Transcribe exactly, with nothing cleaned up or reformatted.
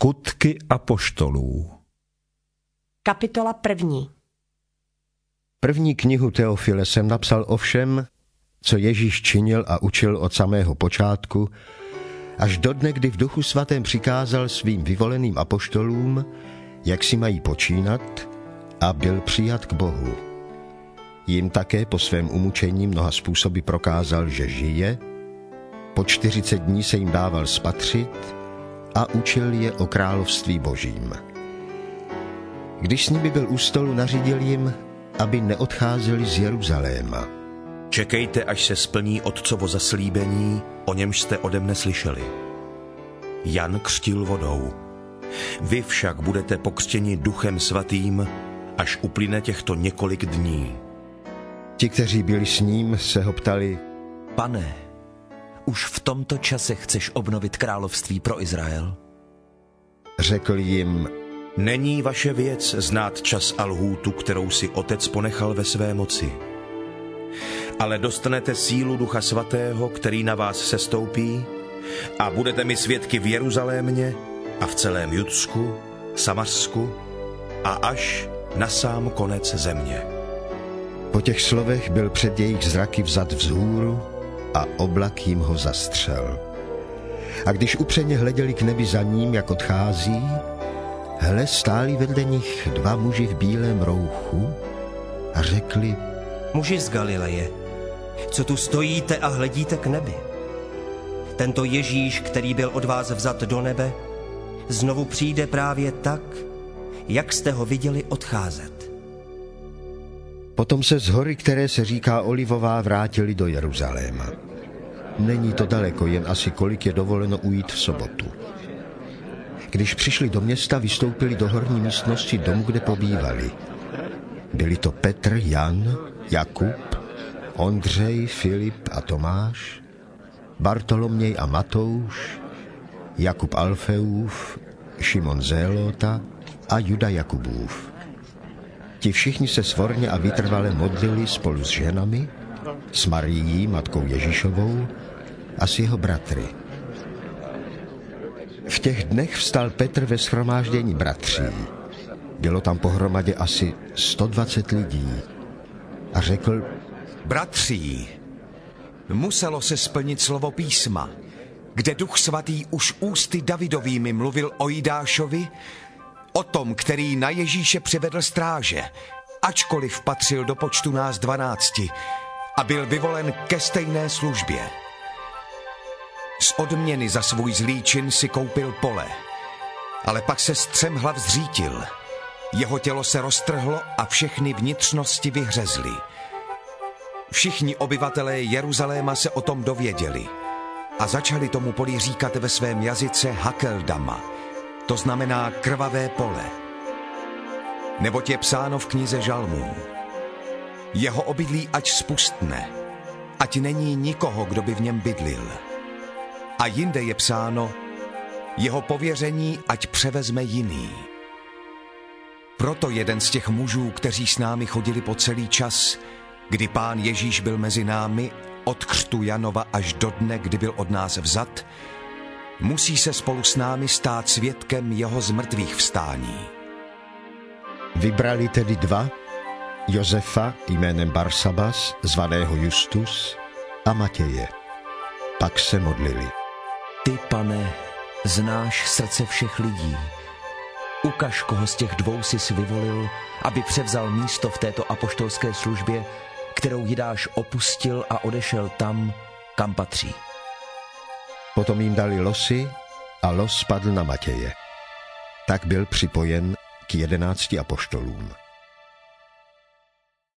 Skutky apoštolů. Kapitola první. První knihu Teofile jsem napsal o všem, co Ježíš činil a učil od samého počátku, až do dne, kdy v Duchu svatém přikázal svým vyvoleným apoštolům, jak si mají počínat, a byl přijat k Bohu. Jim také po svém umučení mnoha způsoby prokázal, že žije, po čtyřicet dní se jim dával spatřit a učil je o království Božím. Když s nimi byl u stolu, nařídil jim, aby neodcházeli z Jeruzaléma. Čekejte, až se splní Otcovo zaslíbení, o němž jste ode mne slyšeli. Jan křtil vodou. Vy však budete pokřtěni Duchem svatým, až uplyne těchto několik dní. Ti, kteří byli s ním, se ho ptali: Pane, už v tomto čase chceš obnovit království pro Izrael? Řekl jim: Není vaše věc znát čas a lhůtu, kterou si Otec ponechal ve své moci. Ale dostanete sílu Ducha svatého, který na vás sestoupí, a budete mi svědky v Jeruzalémě a v celém Judsku, Samařsku a až na sám konec země. Po těch slovech byl před jejich zraky vzat vzhůru a oblak jim ho zastřel. A když upřeně hleděli k nebi za ním, jak odchází, hle, stáli vedle nich dva muži v bílém rouchu a řekli: Muži z Galileje, co tu stojíte a hledíte k nebi? Tento Ježíš, který byl od vás vzat do nebe, znovu přijde právě tak, jak jste ho viděli odcházet. Potom se z hory, které se říká Olivová, vrátili do Jeruzaléma. Není to daleko, jen asi kolik je dovoleno ujít v sobotu. Když přišli do města, vystoupili do horní místnosti domu, kde pobývali. Byli to Petr, Jan, Jakub, Ondřej, Filip a Tomáš, Bartoloměj a Matouš, Jakub Alfeův, Šimon Zélota a Juda Jakubův. Ti všichni se svorně a vytrvale modlili spolu s ženami, s Marií, matkou Ježíšovou, a s jeho bratry. V těch dnech vstal Petr ve shromáždění bratří. Bylo tam pohromadě asi sto dvacet lidí. A řekl: Bratří, muselo se splnit slovo písma, kde Duch svatý už ústy Davidovými mluvil o Jidášovi, o tom, který na Ježíše přivedl stráže, ačkoliv patřil do počtu nás dvanácti a byl vyvolen ke stejné službě. Z odměny za svůj zlý čin si koupil pole, ale pak se střemhlav zřítil. Jeho tělo se roztrhlo a všechny vnitřnosti vyhřezly. Všichni obyvatelé Jeruzaléma se o tom dověděli a začali tomu poli říkat ve svém jazyce Hakeldama, to znamená krvavé pole. Neboť je psáno v knize Žalmů: Jeho obydlí ať spustne, ať není nikoho, kdo by v něm bydlil. A jinde je psáno: Jeho pověření ať převezme jiný. Proto jeden z těch mužů, kteří s námi chodili po celý čas, kdy Pán Ježíš byl mezi námi, od křtu Janova až do dne, kdy byl od nás vzat, musí se spolu s námi stát svědkem jeho zmrtvých vstání. Vybrali tedy dva, Josefa jménem Barsabas, zvaného Justus, a Matěje. Pak se modlili: Ty, Pane, znáš srdce všech lidí. Ukaž, koho z těch dvou jsi vyvolil, aby převzal místo v této apoštolské službě, kterou Jidáš opustil a odešel tam, kam patří. Potom jim dali losy a los spadl na Matěje. Tak byl připojen k jedenácti apoštolům.